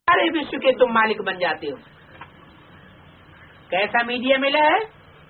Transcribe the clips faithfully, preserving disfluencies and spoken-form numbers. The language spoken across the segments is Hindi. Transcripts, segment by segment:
सारे विश्व के तुम मालिक बन जाते हो। कैसा मीडिया मिला है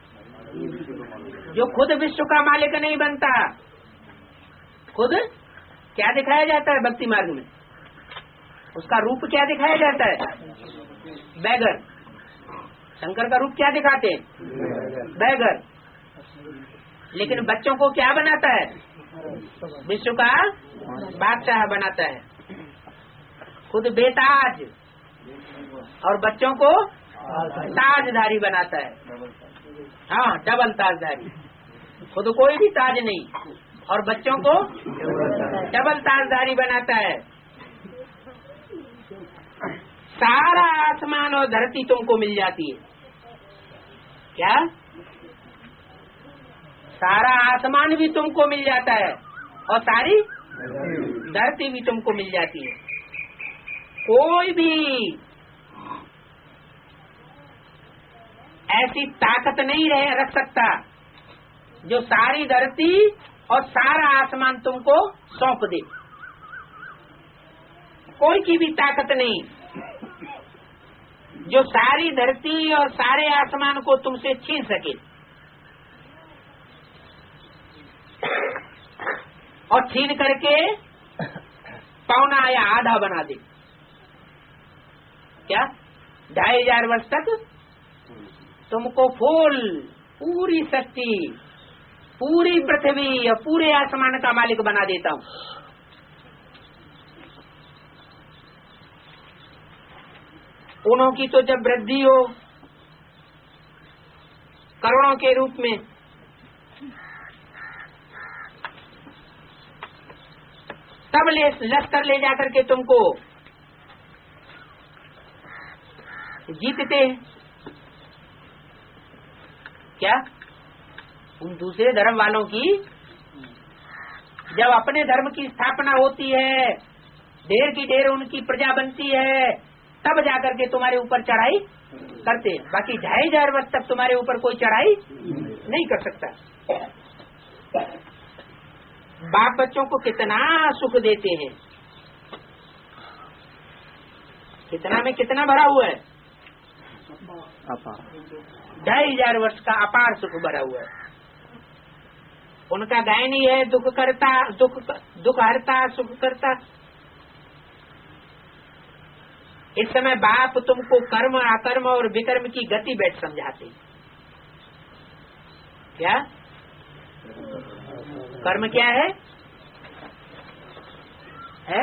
जो खुद विश्व का मालिक नहीं बनता? खुद क्या दिखाया जाता है भक्ति मार्ग में? उसका रूप क्या दिखाया जाता है? बैगर। शंकर का रूप क्या दिखाते हैं? बैगर। लेकिन बच्चों को क्या बनाता है? विश्व का बादशाह बनाता है। खुद बेताज और बच्चों को ताजधारी बनाता है। हाँ, डबल ताजधारी। खुद कोई भी ताज नहीं और बच्चों को डबल ताजधारी बनाता है। सारा आसमान और धरती तुमको मिल जाती है। क्या? सारा आसमान भी तुमको मिल जाता है और सारी धरती भी तुमको मिल जाती है। कोई भी ऐसी ताकत नहीं रह रख सकता जो सारी धरती और सारा आसमान तुमको सौंप दे। कोई की भी ताकत नहीं जो सारी धरती और सारे आसमान को तुमसे छीन सके और छीन करके पौना या आधा बना दे। क्या? ढाई हजार वर्ष तक तुमको फूल, पूरी सृष्टि, पूरी पृथ्वी और पूरे आसमान का मालिक बना देता हूँ। उन्हों की तो जब वृद्धि हो करोड़ों के रूप में, तब ले लश्कर ले जाकर के तुमको जीतते हैं। क्या? उन दूसरे धर्म वालों की जब अपने धर्म की स्थापना होती है, ढेर की ढेर उनकी प्रजा बनती है, तब जाकर के तुम्हारे ऊपर चढ़ाई करते हैं। बाकी ढाई हजार वर्ष तक तुम्हारे ऊपर कोई चढ़ाई नहीं कर सकता। बाप बच्चों को कितना सुख देते हैं, कितना में कितना भरा हुआ है? ढाई हजार वर्ष का अपार सुख भरा हुआ है। उनका गायन ही है दुख करता, दुख दुख हरता, सुख करता। इस समय बाप तुमको कर्म, अकर्म और विकर्म की गति बैठ समझाते। क्या? कर्म क्या है? है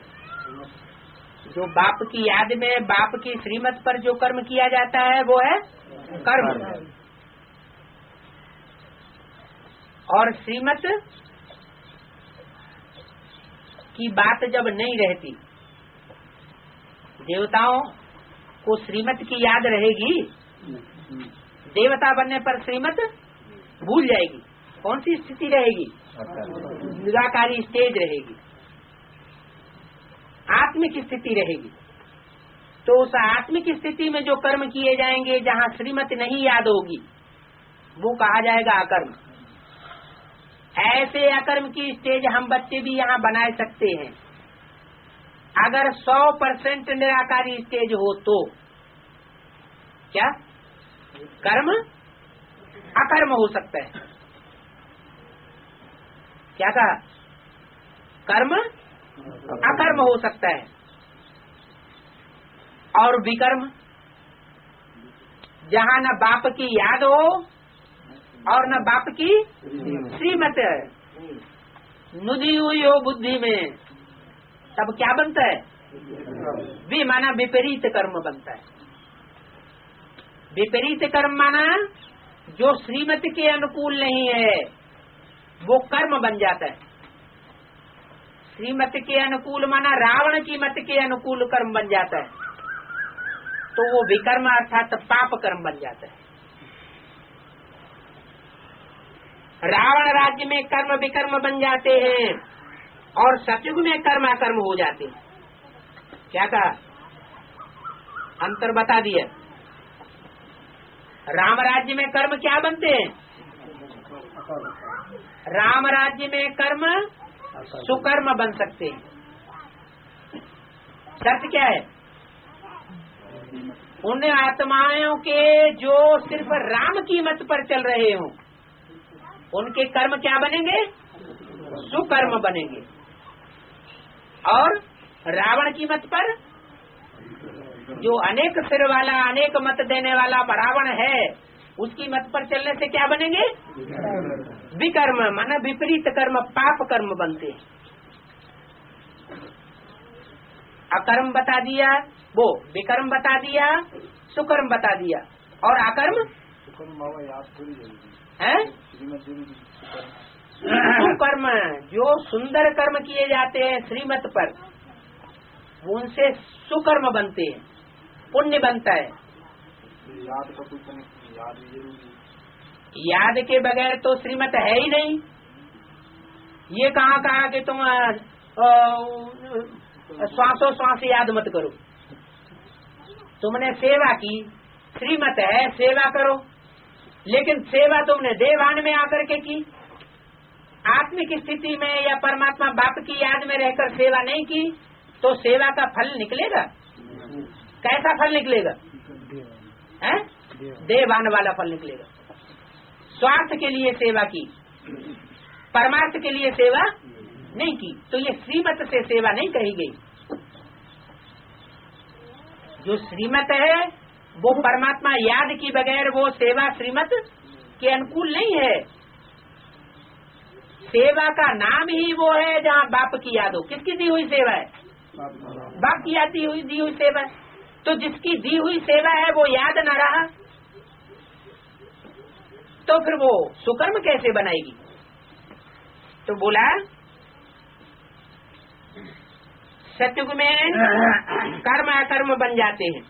जो बाप की याद में, बाप की श्रीमत पर जो कर्म किया जाता है वो है कर्म। और श्रीमत की बात जब नहीं रहती, देवताओं को श्रीमत की याद रहेगी, देवता बनने पर श्रीमत भूल जाएगी। कौन सी स्थिति रहेगी? निराकारी स्टेज रहेगी, आत्मिक स्थिति रहेगी। तो उस आत्मिक स्थिति में जो कर्म किए जाएंगे, जहाँ श्रीमत नहीं याद होगी, वो कहा जाएगा अकर्म। ऐसे अकर्म की स्टेज हम बच्चे भी यहाँ बना सकते हैं। अगर सौ परसेंट निराकारी स्टेज हो तो क्या कर्म अकर्म हो सकता है? क्या कहा? कर्म अकर्म हो सकता है। और विकर्म, जहाँ न बाप की याद हो और न बाप की श्रीमत नुदी हुई हो बुद्धि में, तब क्या बनता है? भी माना विपरीत कर्म बनता है। विपरीत कर्म माना जो श्रीमत के अनुकूल नहीं है, वो कर्म बन जाता है। श्रीमत के अनुकूल माना रावण की मत के अनुकूल कर्म बन जाता है, तो वो विकर्म अर्थात पाप कर्म बन जाता है। रावण राज्य में कर्म विकर्म बन जाते हैं और सतयुग में कर्म अकर्म हो जाते हैं। क्या कहा? अंतर बता दिया। राम राज्य में कर्म क्या बनते हैं? राम राज्य में कर्म सुकर्म बन सकते हैं। शर्त क्या है? उन आत्माओं के जो सिर्फ राम की मत पर चल रहे हों, उनके कर्म क्या बनेंगे? सुकर्म बनेंगे। और रावण की मत पर, जो अनेक सिर वाला, अनेक मत देने वाला रावण है, उसकी मत पर चलने से क्या बनेंगे? विकर्म, माना विपरीत कर्म, पाप कर्म बनते हैं। अकर्म बता दिया, वो विकर्म बता दिया, सुकर्म बता दिया, और अकर्म है सुकर्म। जो सुंदर कर्म किए जाते हैं श्रीमत पर, उनसे सुकर्म बनते हैं, पुण्य बनता है। याद का कुछ नहीं, याद जरूरी। याद के बगैर तो श्रीमत है ही नहीं। ये कहाँ कहा कि तुम श्वासों श्वास याद मत करो। तुमने सेवा की, श्रीमत है सेवा करो, लेकिन सेवा तुमने देवान में आकर के की, आत्मिक स्थिति में या परमात्मा बाप की याद में रहकर सेवा नहीं की, तो सेवा का फल निकलेगा? कैसा फल निकलेगा? है? देवान वाला फल निकलेगा। स्वार्थ के लिए सेवा की, परमार्थ के लिए सेवा नहीं की, तो ये श्रीमत से सेवा नहीं कही गई। जो श्रीमत है वो परमात्मा याद की बगैर वो सेवा श्रीमत के अनुकूल नहीं है। सेवा का नाम ही वो है जहाँ बाप की याद हो। किसकी दी हुई सेवा है? बाप की याद दी हुई दी हुई सेवा है। तो जिसकी दी हुई सेवा है वो याद न रहा, तो फिर वो सुकर्म कैसे बनाएगी? तो बोला सत्युग में कर्म अकर्म बन जाते हैं।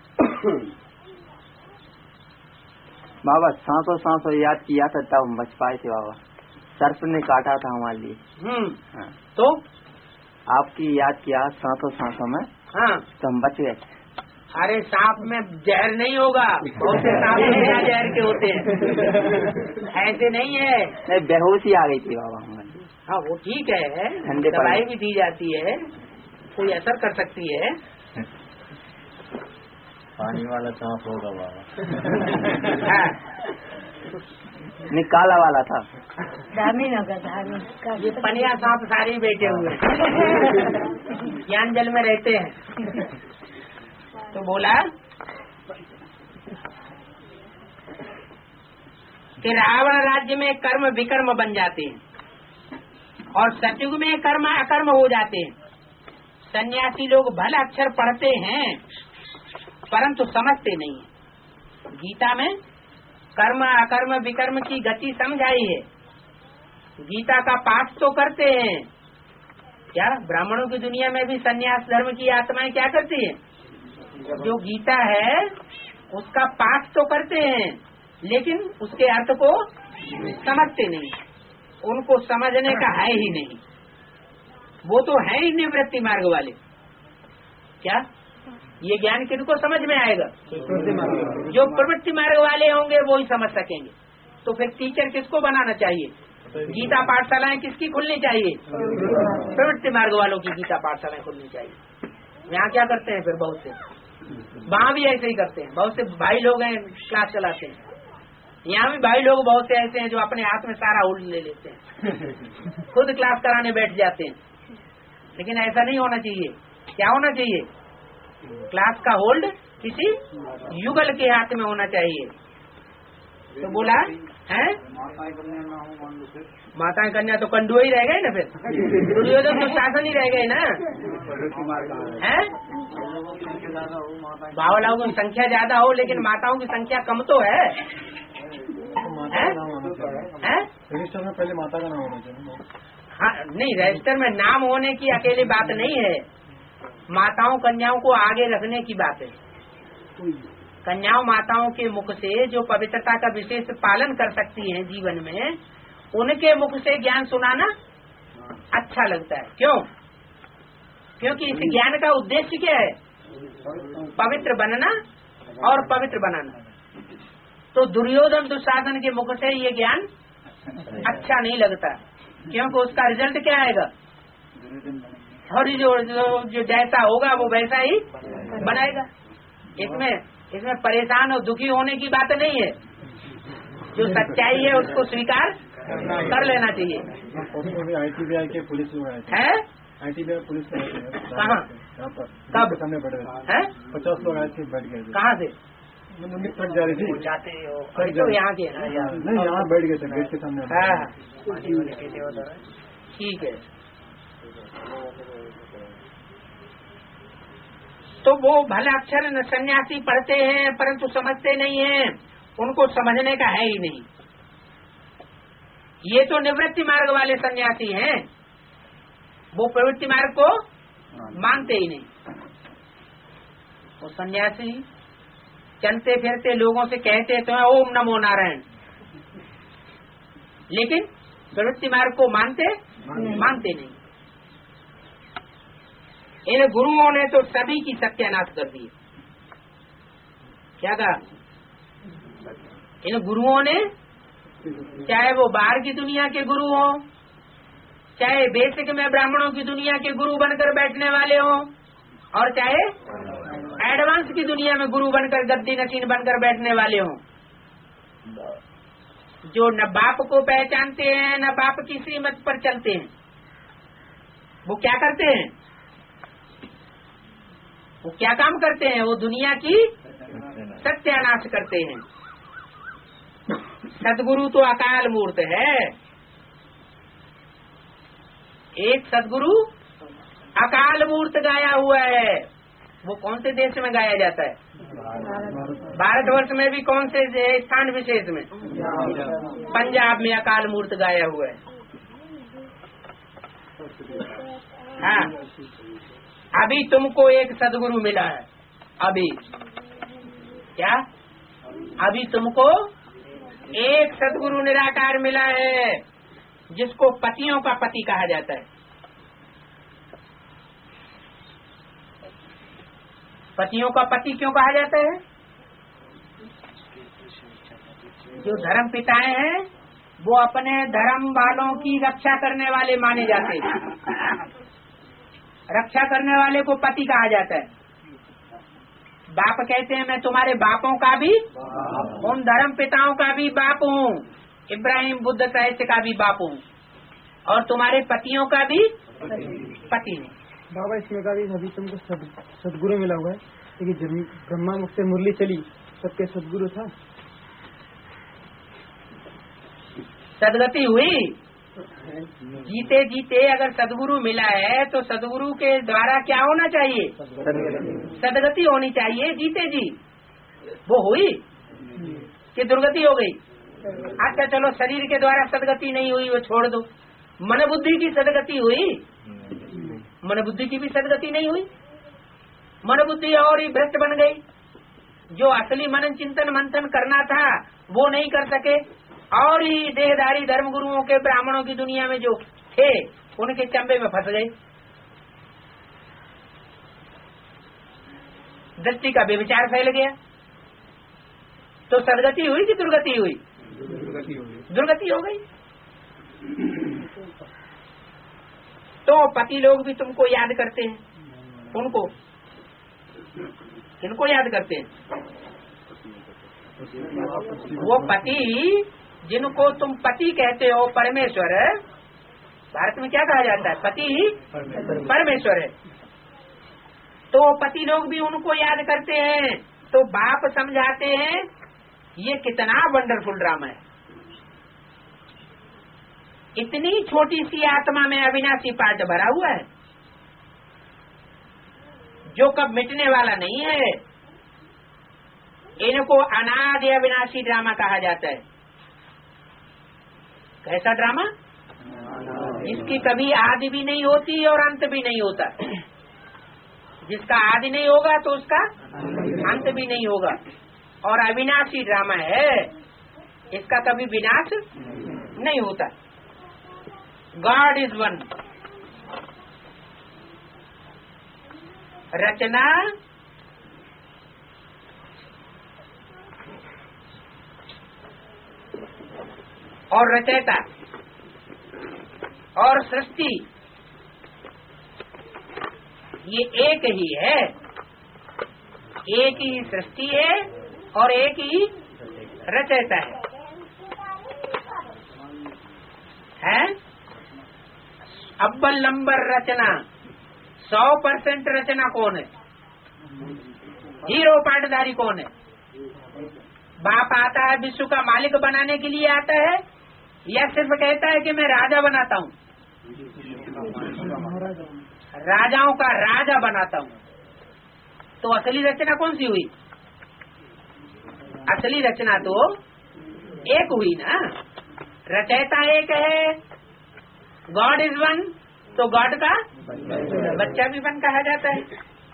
बाबा सांसों सांसों याद किया था तब हम बच पाए थे बाबा। सर्प ने काटा था हमारे लिए। हम्म हाँ। तो आपकी याद किया सांसों सांसों में, हाँ तो हम बच गए। अरे सांप में जहर नहीं होगा, बहुत से सांप बिना जहर के होते हैं, ऐसे नहीं है। नहीं, बेहोशी आ गई थी बाबा हमारी। हाँ वो ठीक है, ठंडे दवाई भी दी जाती है, कोई असर कर सकती है। पानी वाला सांप होगा बाबा। हाँ। नहीं, काला वाला था। धामी होगा, धामी। ये पनिया सांप सारे ही बैठे हुए ज्ञान जल में रहते हैं। तो बोला कि रावण राज्य में कर्म विकर्म बन जाते हैं और सतयुग में कर्म अकर्म हो जाते हैं। सन्यासी लोग भला अक्षर पढ़ते हैं परंतु समझते नहीं है। गीता में कर्म अकर्म विकर्म की गति समझाई है। गीता का पाठ तो करते हैं क्या? ब्राह्मणों की दुनिया में भी सन्यास धर्म की आत्माएं क्या करती हैं? जो गीता है उसका पाठ तो करते हैं, लेकिन उसके अर्थ को समझते नहीं। उनको समझने का है ही नहीं। वो तो है ही निवृत्ति मार्ग वाले। क्या ये ज्ञान किनको समझ में आएगा? जो प्रवृत्ति मार्ग वाले होंगे वो ही समझ सकेंगे। तो फिर टीचर किसको बनाना चाहिए? गीता पाठशालाएं किसकी खुलनी चाहिए? प्रवृत्ति मार्ग वालों की गीता पाठशालाएं खुलनी चाहिए। यहाँ क्या करते हैं फिर? बहुत से वहाँ भी ऐसे ही करते हैं। बहुत से भाई लोग हैं क्लास चलाते हैं। यहाँ भी भाई लोग बहुत से ऐसे हैं जो अपने हाथ में सारा होल्ड ले लेते हैं, खुद क्लास कराने बैठ जाते हैं। लेकिन ऐसा नहीं होना चाहिए। क्या होना चाहिए? क्लास का होल्ड किसी युगल के हाथ में होना चाहिए। तो बोला है माताएं कन्या तो कंडुआ ही रह गए ना, फिर दुर्योधन तो शासन ही रह गए ना। है भावलाओं की संख्या ज्यादा हो लेकिन माताओं की संख्या कम तो है। रजिस्टर में पहले माता का नाम होना चाहिए। हाँ नहीं, रजिस्टर में नाम होने की अकेली बात नहीं है, माताओं कन्याओं को आगे रखने की बात है। कन्याओं माताओं के मुख से जो पवित्रता का विशेष पालन कर सकती हैं जीवन में, उनके मुख से ज्ञान सुनाना अच्छा लगता है। क्यों? क्योंकि इस ज्ञान का उद्देश्य क्या है? पवित्र बनना और पवित्र बनाना। तो दुर्योधन दुशासन के मुख से ये ज्ञान अच्छा नहीं लगता, क्योंकि उसका रिजल्ट क्या आएगा? और जो, जो, जो जैसा होगा वो वैसा ही बनाएगा। इसमें इसमें परेशान और दुखी होने की बात नहीं है। जो सच्चाई है उसको स्वीकार कर लेना चाहिए। आई टी बी आई के पुलिस है I T B I police कहाँ यहाँ पर कब सामने बैठ गए है? पचास लोग आए थे, बैठ गए। कहाँ से ट्रक जा रही थी, जाते हो? तो यहाँ के है ना? नहीं यहाँ बैठ गए थे गेट के सामने। हाँ ठीक है। तो वो भले अक्षर सन्यासी पढ़ते हैं परंतु समझते नहीं हैं, उनको समझने का है ही नहीं। ये तो निवृत्ति मार्ग वाले सन्यासी हैं, वो प्रवृत्ति मार्ग को मानते ही नहीं। वो सन्यासी चलते फिरते लोगों से कहते तो हैं ओम नमो नारायण, लेकिन प्रवृत्ति मार्ग को मानते मानते नहीं। इन गुरुओं ने तो सभी की सत्यानाश कर दी। क्या कहा? इन गुरुओं ने, चाहे वो बाहर की दुनिया के गुरु हों, चाहे बेसिक में ब्राह्मणों की दुनिया के गुरु बनकर बैठने वाले हों, और चाहे एडवांस की दुनिया में गुरु बनकर गद्दी नशीन बनकर बैठने वाले हों, जो न बाप को पहचानते हैं न बाप की श्रीमत पर चलते हैं, वो क्या करते हैं? वो क्या काम करते हैं? वो दुनिया की सत्यानाश करते हैं। सदगुरु तो अकाल मूर्त है। एक सदगुरु अकाल मूर्त गाया हुआ है। वो कौन से देश में गाया जाता है? भारतवर्ष में भी कौन से स्थान विशेष में? पंजाब में अकाल मूर्त गाया हुआ है। हाँ, अभी तुमको एक सदगुरु मिला है। अभी क्या? अभी तुमको एक सदगुरु निराकार मिला है, जिसको पतियों का पति कहा जाता है। पतियों का पति क्यों कहा जाता है? जो धर्म पिताएं हैं वो अपने धर्म वालों की रक्षा करने वाले माने जाते हैं। रक्षा करने वाले को पति कहा जाता है। बाप कहते हैं मैं तुम्हारे बापों का भी, उन धर्म पिताओं का भी बाप हूँ, इब्राहिम बुद्ध साहित्य का भी बाप हूँ, और तुम्हारे पतियों का भी पति हूँ। बाबा इसमें का भी अभी तुमको सद, सदगुरु मिला हुआ है, लेकिन ब्रह्मा मुख से मुरली चली, सबके सदगुरु था। सदगति हुई। जीते जीते अगर सदगुरु मिला है तो सदगुरु के द्वारा क्या होना चाहिए? सदगति होनी चाहिए। जीते जी वो हुई कि दुर्गति हो गई? अच्छा चलो, शरीर के द्वारा सदगति नहीं हुई, वो छोड़ दो। मन बुद्धि की सदगति हुई? मन बुद्धि की भी सदगति नहीं हुई। मन बुद्धि और ही भ्रष्ट बन गई। जो असली मनन चिंतन मंथन करना था वो नहीं कर सके, और ही देहधारी धर्म गुरुओं के ब्राह्मणों की दुनिया में जो थे उनके चंबे में फंस गए। दृष्टि का व्यभिचार फैल गया। तो सदगति हुई कि दुर्गति हुई? दुर्गति हो गई। तो पति लोग भी तुमको याद करते हैं। उनको किनको याद करते हैं? वो पति जिनको तुम पति कहते हो, परमेश्वर। भारत में क्या कहा जाता है? पति ही परमेश्वर है। तो पति लोग भी उनको याद करते हैं। तो बाप समझाते हैं ये कितना वंडरफुल ड्रामा है। इतनी छोटी सी आत्मा में अविनाशी पार्ट भरा हुआ है जो कब मिटने वाला नहीं है। इनको अनादि अविनाशी ड्रामा कहा जाता है। कैसा ड्रामा? जिसकी कभी आदि भी नहीं होती और अंत भी नहीं होता। जिसका आदि नहीं होगा तो उसका अंत भी नहीं होगा, और अविनाशी ड्रामा है। इसका कभी विनाश नहीं होता। God is one. रचना और रचयिता और सृष्टि ये एक ही है। एक ही सृष्टि है और एक ही रचयिता है, है? अव्वल नंबर रचना, सौ परसेंट रचना कौन है? हीरो पाटधारी कौन है? बाप आता है विश्व का मालिक बनाने के लिए आता है या सिर्फ कहता है कि मैं राजा बनाता हूँ? राजाओं का राजा बनाता हूँ। तो असली रचना कौन सी हुई? असली रचना तो एक हुई ना। रचयिता एक है, गॉड इज वन, तो गॉड का बच्चा भी वन कहा जाता है।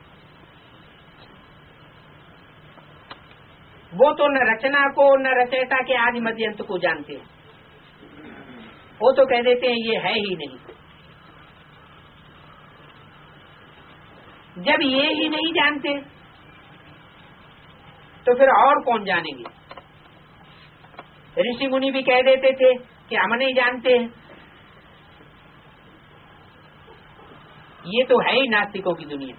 वो तो न रचना को न रचयिता के आदि मध्य अंत को जानते हैं, वो तो कह देते हैं ये है ही नहीं। जब ये ही नहीं जानते तो फिर और कौन जानेंगे? ऋषि मुनि भी कह देते थे कि हम नहीं जानते हैं। ये तो है ही नास्तिकों की दुनिया,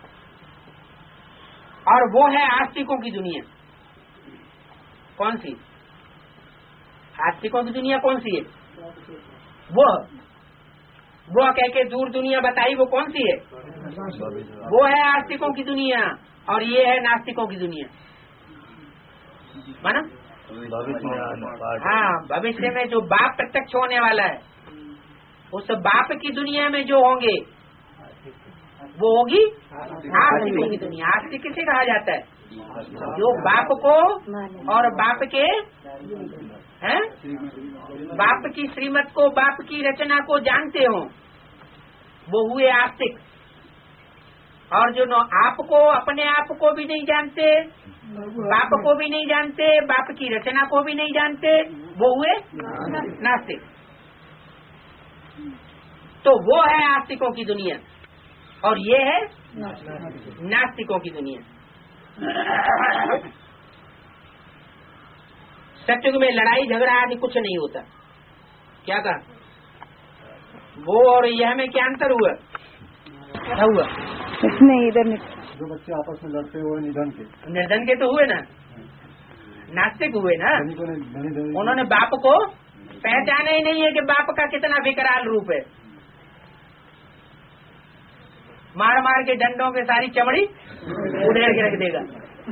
और वो है आस्तिकों की दुनिया। कौन सी? आस्तिकों की दुनिया कौन सी है? वो वो कह के दूर दुनिया बताई, वो कौन सी है? वो है आस्तिकों की दुनिया, और ये है नास्तिकों की दुनिया। माना? हाँ, भविष्य में जो बाप प्रत्यक्ष होने वाला है, उस बाप की दुनिया में जो होंगे वो होगी आस्तिकों की दुनिया। आस्तिक किसे कहा जाता है? जो बाप को और बाप के हैं, बाप की श्रीमत को, बाप की रचना को जानते हो, वो हुए आस्तिक। और जो नो आपको, अपने आप को भी नहीं जानते, बाप को भी नहीं जानते, बाप की रचना को भी नहीं जानते, वो हुए नास्तिक। तो वो है आस्तिकों की दुनिया, और ये है नास्तिकों की दुनिया। सत्युग में लड़ाई झगड़ा आदि कुछ नहीं होता। क्या कहा? वो और यह में क्या अंतर हुआ? क्या हुआ? कुछ नहीं, इधर जो बच्चे आपस में लड़ते हुए निधन के निर्धन के तो हुए ना, नास्तिक हुए ना। उन्होंने बाप को पहचाना ही नहीं है कि बाप का कितना विकराल रूप है। मार मार के डंडों के सारी चमड़ी उधेड़ के रख देगा।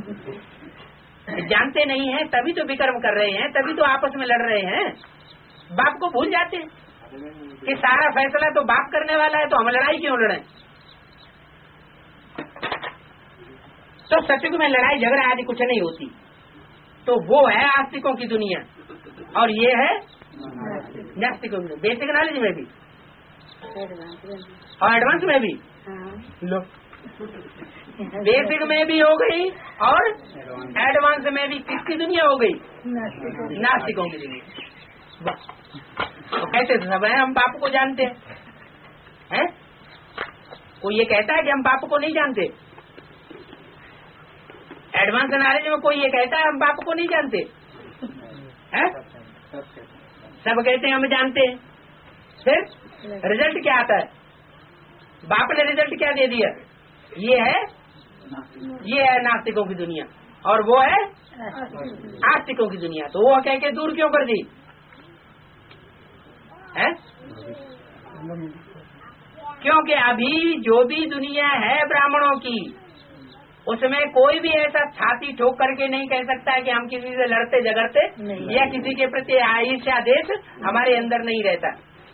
जानते नहीं है, तभी तो विक्रम कर रहे हैं, तभी तो आपस में लड़ रहे हैं। बाप को भूल जाते हैं कि सारा फैसला तो बाप करने वाला है, तो हम लड़ाई क्यों लड़े? तो सत्युग में लड़ाई झगड़ा आदि कुछ नहीं होती। तो वो है आस्तिकों की दुनिया, और ये है नास्तिकों की। बेसिक नॉलेज में भी और एडवांस में भी। लो, बेसिक में भी हो गई और एडवांस में भी किसकी दुनिया हो गई? नास्तिकों की दुनिया। तो कैसे सब है? हम बाप को जानते हैं, हैं? कोई ये कहता है कि हम बाप को नहीं जानते? एडवांस नॉलेज में कोई ये कहता है हम बाप को नहीं जानते? हैं? सब कहते हैं हम जानते हैं। फिर रिजल्ट क्या आता है? बाप ने रिजल्ट क्या दे दिया? ये है ये है नास्तिकों की दुनिया, और वो है आस्तिकों की दुनिया। तो वो कह के दूर क्यों कर दी? है? क्योंकि अभी जो भी दुनिया है ब्राह्मणों की, उसमें कोई भी ऐसा छाती ठोक करके नहीं कह सकता है कि हम किसी से लड़ते झगड़ते या किसी के प्रति ईर्ष्या देश हमारे अंदर नहीं रहता।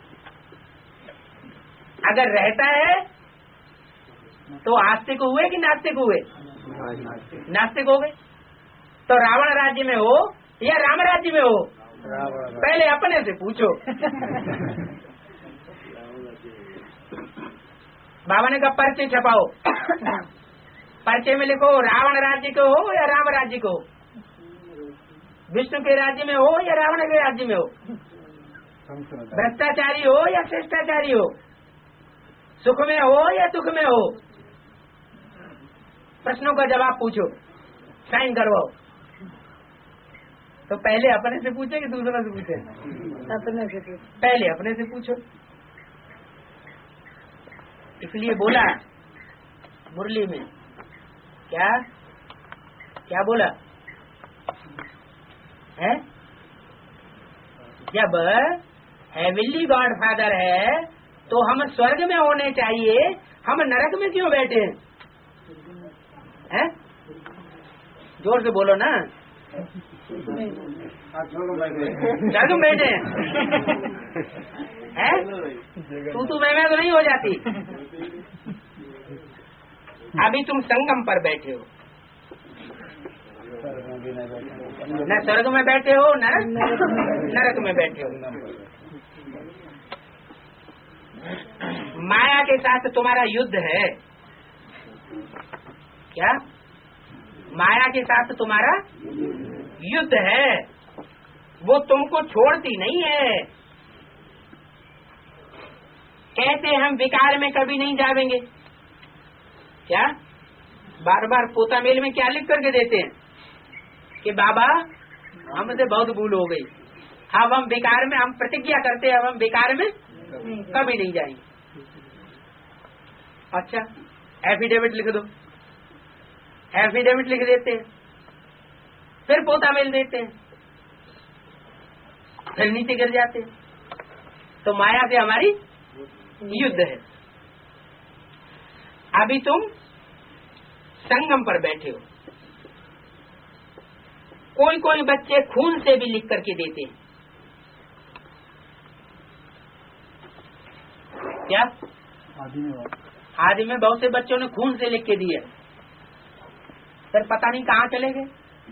अगर रहता है तो आस्तिक हुए कि नास्तिक हुए? नास्तिक हो गए। तो रावण राज्य में हो या राम राज्य में हो, पहले अपने से पूछो। बाबा ने कहा पर्चे छपाओ, पर्चे में लिखो रावण राज्य को हो या राम राज्य को हो, विष्णु के राज्य में हो या रावण के राज्य में हो, भ्रष्टाचारी हो या श्रेष्ठाचारी हो, सुख में हो या दुख में हो, प्रश्नों का जवाब पूछो, साइन करवाओ। तो पहले अपने से पूछे कि दूसरों से पूछे? अपने से पूछो। पहले अपने से पूछो। इसलिए बोला मुरली में क्या, क्या बोला है? जब हेवनली गॉड फादर है तो हम स्वर्ग में होने चाहिए, हम नरक में क्यों बैठे हैं? है? जोर से बोलो ना। स्वर्ग में बैठे हैं? तू तू मैं मैं तो नहीं हो जाती। अभी तुम संगम पर बैठे हो, न स्वर्ग में बैठे हो न नरक में बैठे हो। माया के साथ तुम्हारा युद्ध है। क्या? माया के साथ तुम्हारा युद्ध है, वो तुमको छोड़ती नहीं है। कहते हम विकार में कभी नहीं जावेंगे। क्या? बार बार पोता मेल में क्या लिख करके देते हैं कि बाबा हमसे बहुत भूल हो गई, अब हम विकार में, हम प्रतिज्ञा करते हैं अब हम विकार में कभी नहीं जाएंगे। अच्छा, एफिडेविट लिख दो। एफिडेविट लिख देते हैं, फिर पोता मेल देते हैं, फिर नीचे गिर जाते हैं। तो माया से हमारी युद्ध है। अभी तुम संगम पर बैठे हो। कोई कोई बच्चे खून से भी लिख करके देते हैं। क्या? आदि में बहुत से बच्चों ने खून से लिख के दिए, फिर पता नहीं कहाँ चले गए।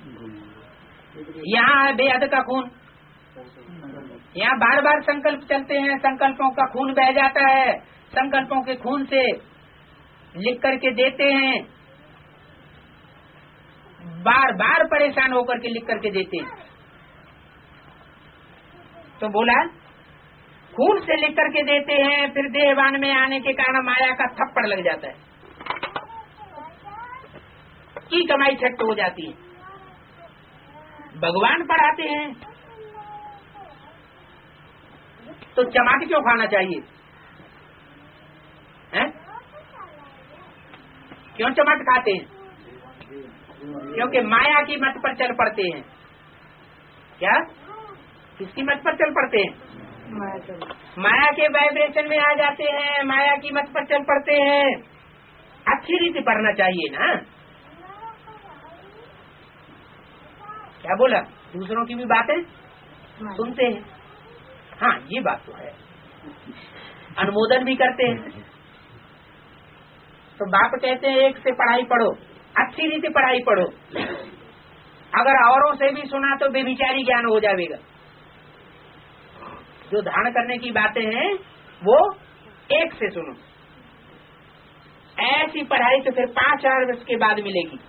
यहाँ है बेहद का खून, यहाँ बार बार संकल्प चलते हैं, संकल्पों का खून बह जाता है, संकल्पों के खून से लिख करके देते हैं, बार बार परेशान होकर के लिख करके देते हैं। तो बोला खून से लिख करके देते हैं, फिर देहवान में आने के कारण माया का थप्पड़ लग जाता है, की कमाई छट हो जाती है। भगवान पढ़ाते हैं तो चमाट क्यों खाना चाहिए? हैं? क्यों चमाट खाते हैं? क्योंकि माया की मत पर चल पड़ते हैं। क्या? किसकी मत पर चल पड़ते हैं? माया के वाइब्रेशन में आ जाते हैं, माया की मत पर चल पड़ते हैं। अच्छी रीति पढ़ना चाहिए ना। क्या बोला? दूसरों की भी बातें सुनते हैं। हाँ, ये बात तो है, अनुमोदन भी करते हैं। तो बाप कहते हैं एक से पढ़ाई पढ़ो, अच्छी रीति पढ़ाई पढ़ो। अगर औरों से भी सुना तो बेविचारी ज्ञान हो जाएगा। जो धारण करने की बातें हैं वो एक से सुनो। ऐसी पढ़ाई तो फिर पांच हजार वर्ष के बाद मिलेगी।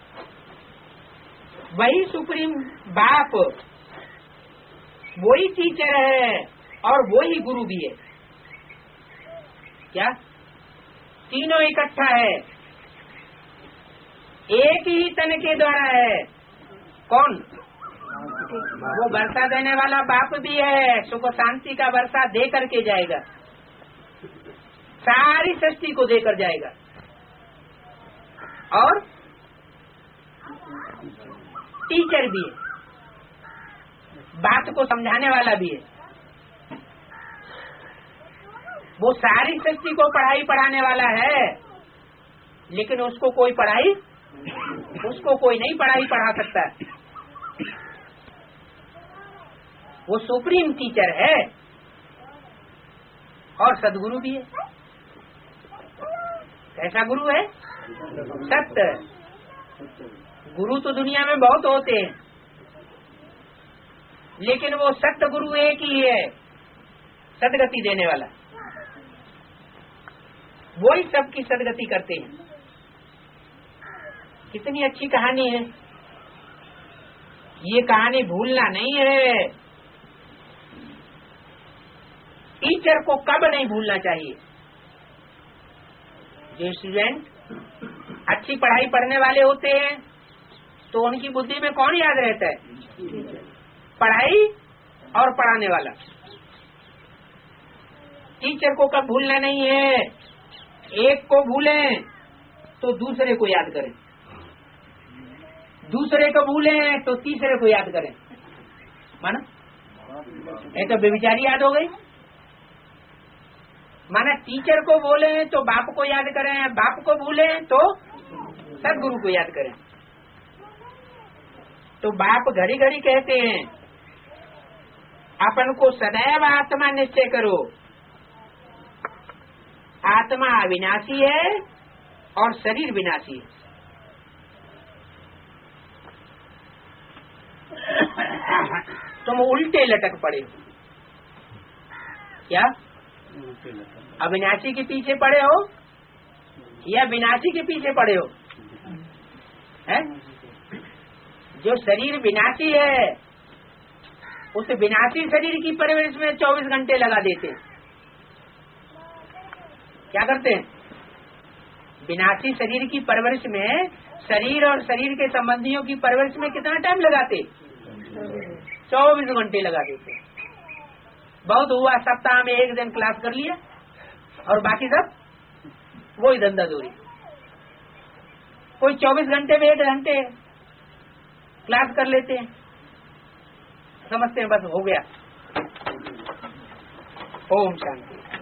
वही सुप्रीम बाप, वही टीचर है और वही गुरु भी है। क्या? तीनों इकट्ठा है, एक ही तन के द्वारा है। कौन? वो वर्षा देने वाला बाप भी है, सुख शांति का वर्षा दे करके जाएगा, सारी सृष्टि को देकर जाएगा। और टीचर भी है, बात को समझाने वाला भी है। वो सारी सृष्टि को पढ़ाई पढ़ाने वाला है, लेकिन उसको कोई पढ़ाई उसको कोई नहीं पढ़ाई पढ़ा सकता। वो सुप्रीम टीचर है और सदगुरु भी है। कैसा गुरु है? सत्य। गुरु तो दुनिया में बहुत होते हैं, लेकिन वो सत्य गुरु एक ही है, सदगति देने वाला। वो ही सबकी सदगति करते हैं। कितनी अच्छी कहानी है ये। कहानी भूलना नहीं है। टीचर को कब नहीं भूलना चाहिए। जो स्टूडेंट अच्छी पढ़ाई पढ़ने वाले होते हैं तो उनकी बुद्धि में कौन याद रहता है? पढ़ाई और पढ़ाने वाला। टीचर को कब भूलना नहीं है। एक को भूलें तो दूसरे को याद करें। दूसरे को भूले तो तीसरे को याद करें, माना ये तो बेविचारी याद हो गई। माना टीचर को बोले तो बाप को याद करें, बाप को भूले तो सदगुरु को याद करें। तो बाप घड़ी घड़ी कहते हैं अपन को सदैव आत्मा निश्चय करो, आत्मा अविनाशी है और शरीर विनाशी है। तुम उल्टे लटक पड़े हो, क्या अविनाशी के पीछे पड़े हो या विनाशी के पीछे पड़े हो? है? जो शरीर विनाशी है उस विनाशी शरीर की परवरिश में चौबीस घंटे लगा देते हैं। क्या करते हैं? विनाशी शरीर की परवरिश में, शरीर और शरीर के संबंधियों की परवरिश में कितना टाइम लगाते? चौबीस घंटे लगा देते। बहुत हुआ सप्ताह में एक दिन क्लास कर लिया और बाकी सब वही धंधा दूरी। कोई चौबीस घंटे में एक घंटे क्लास कर लेते हैं, समझते हैं बस हो गया। ओम शांति।